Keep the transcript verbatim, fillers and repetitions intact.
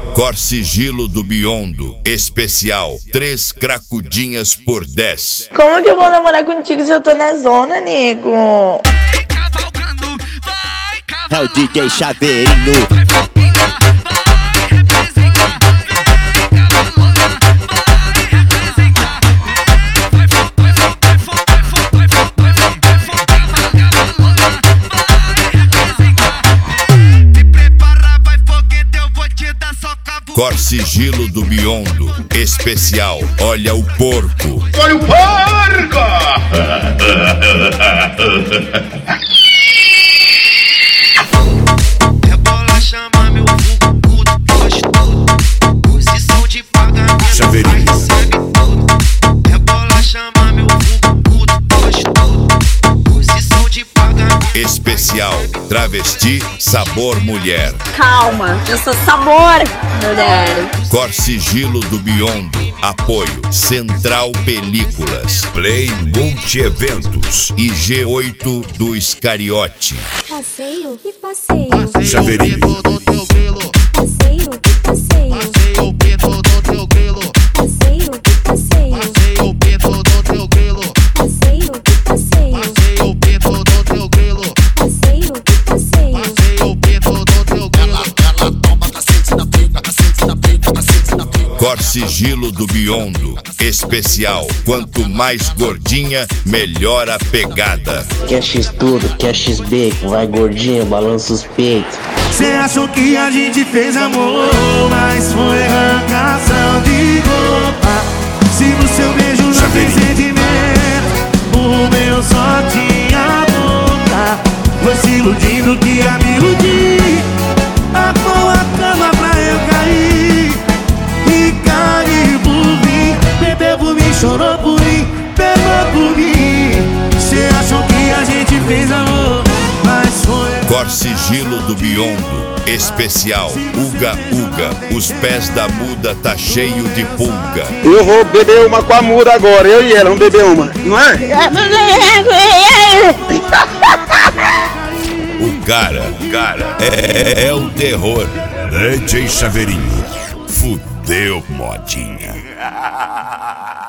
Cor Sigilo do Biondo, especial, três cracudinhas por dez. Como que eu vou namorar contigo se eu tô na zona, nego? É o D J Chaveirinho. Cor Sigilo do Biondo, especial, olha o porco. Olha o porco! Rebola, chama meu vulgo gostoso. Posição de pagamento, Chaveirinho. recebe tudo. Rebola, chama meu vulgo gostoso. Posição de pagamento. Especial, travesti, sabor mulher. Calma, eu sou sabor, mulher. Cor Sigilo do Biondo, apoio, Central Películas, Play Multieventos e G oito do Iscariote. Passeio e passeio. Chaveirinho. Passeio e passeio. Passeio o peito do teu grelo. Passeio e passeio. Passeio o peito do teu grelo. Passeio e passeio. Passeio o peito do teu grelo. Passeio e passeio. Passeio o peito do teu grelo. Ela toma cacete na pica, cacete na pica, cacete na pica. Cor Sigilo do Biondo, especial, quanto mais gordinha, melhor a pegada. Quer X tudo, quer X bacon, vai gordinha, balança os peitos. Cê achou que a gente fez amor, mas foi arrancação de roupa. Se no seu beijo não tem sentimento, o meu só tinha boca. Foi se iludindo que ia me iludir. Armou a cama pra eu cair e cair por mim. Bebeu por mim, chorou por mim, pegou por mim. Cê achou que a gente fez amor, mas foi... Cor Sigilo do Biondo, especial, Uga Uga, os pés da muda tá cheio de pulga. Eu vou beber uma com a muda agora, eu e ela vamos beber uma, não é? O cara, cara, é, é o terror. D J Chaveirinho, fudeu modinha.